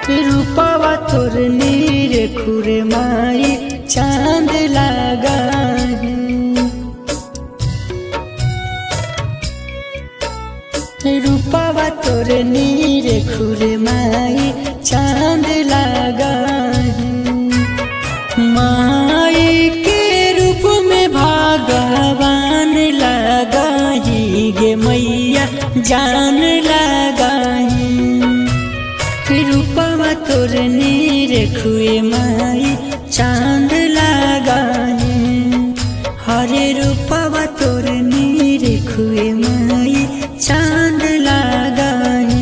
रूपवा तोर नीर खुरे माई चांद लगा है। रूपवा तोर नीर खुरे माई चांद लगा है। माई के रूप में भगवान लगा ही गे मैया जान लगा है। रूपवा तोर नीर खुए माई चांद लगा है। हरे रूपवा तोर नीर खुए माई चांद लगा है।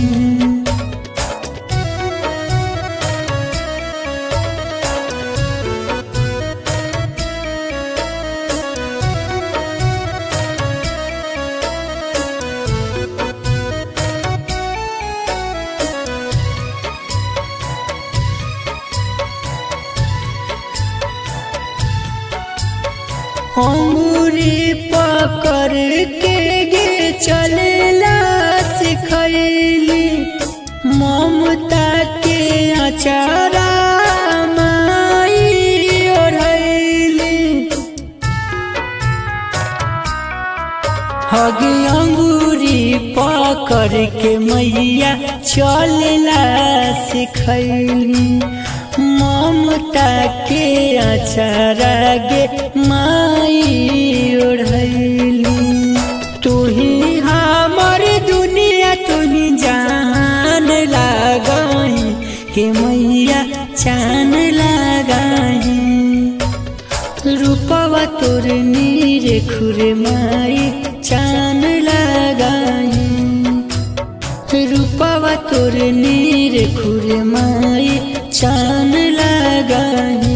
अंगूरी पकड़ के गे चलेला सिखैली ममता के अचारा माई ओढ़ैली। हगे अंगूरी पकड़ के मैया चलेला सिखैली ममता के अचारा गे माई ओढ़ैली। तू ही हमर दुनिया तू ही जान लगाही के मैया चान लगाही। रूपवा तोर नीर खुरे माई चान लगाही। रूपवा तोर नीर खुरे माई चान लगाही।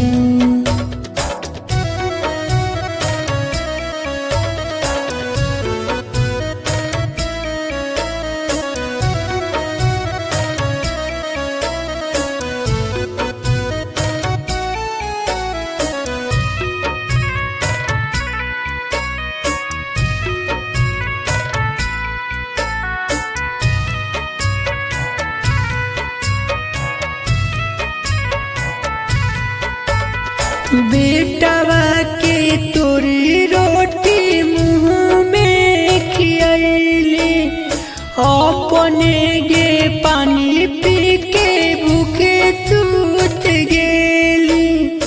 बेटवा के तोरी रोटी मुँह में खियैली अपने गे पानी पी के भूखे सूत गेली।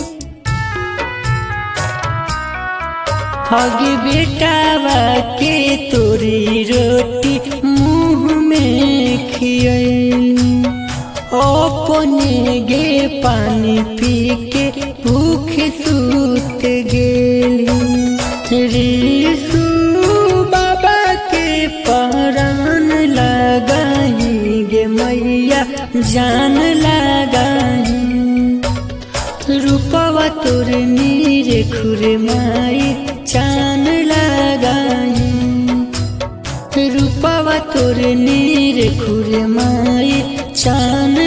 हगे बेटवा के तोरी रोटी मुँह में खियैली अपने गे पानी पी के भूख सूत गेली। रीसु बाबा के परान लगाही गे मैया जान लगाही। रूपवा तोर नीर खुरे माई चान लगाही। रूपवा तोर नीर खुरे माई चान